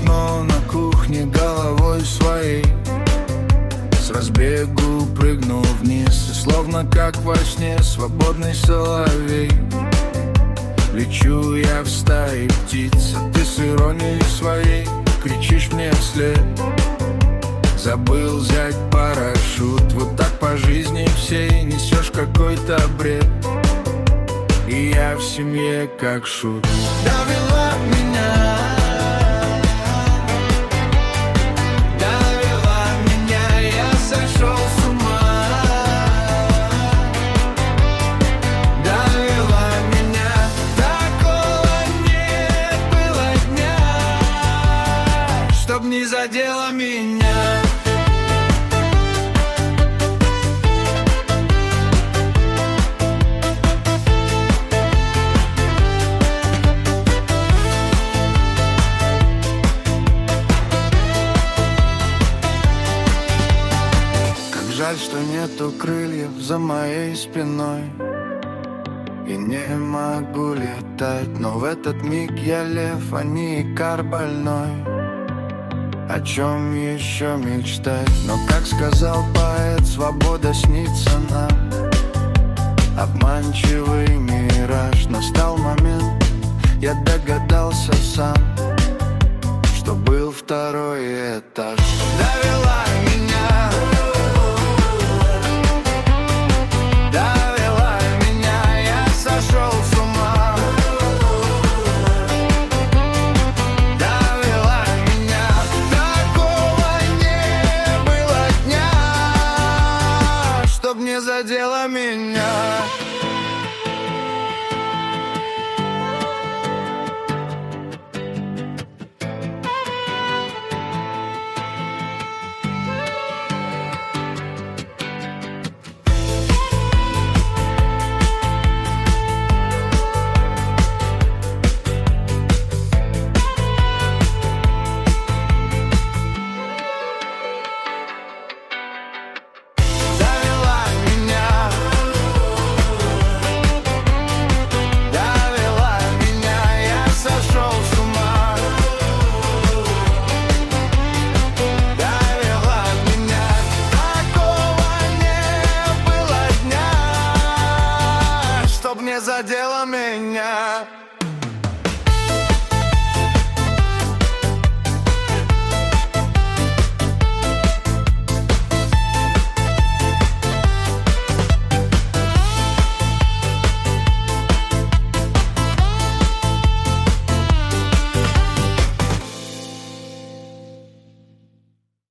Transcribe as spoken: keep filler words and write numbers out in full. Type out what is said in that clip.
окно на кухне головой своей. С разбегу прыгнул вниз, и словно как во сне свободный соловей. Лечу я в стае птиц, а ты с иронией своей кричишь мне вслед: забыл взять парашют. Вот так по жизни всей несешь какой-то бред, и я в семье как шут. Довела меня, довела меня, я сошел с ума. Довела меня, такого не было дня, чтоб не задела меня. Жаль, что нету крыльев за моей спиной, и не могу летать, но в этот миг я лев, а не икар больной. О чем еще мечтать? Но, как сказал поэт, свобода снится нам. Обманчивый мираж. Настал момент, я догадался сам, что был второй этаж. Довела меня, довела меня, я сошел с ума. Довела меня, такого не было дня, чтоб не задела меня. Задела меня.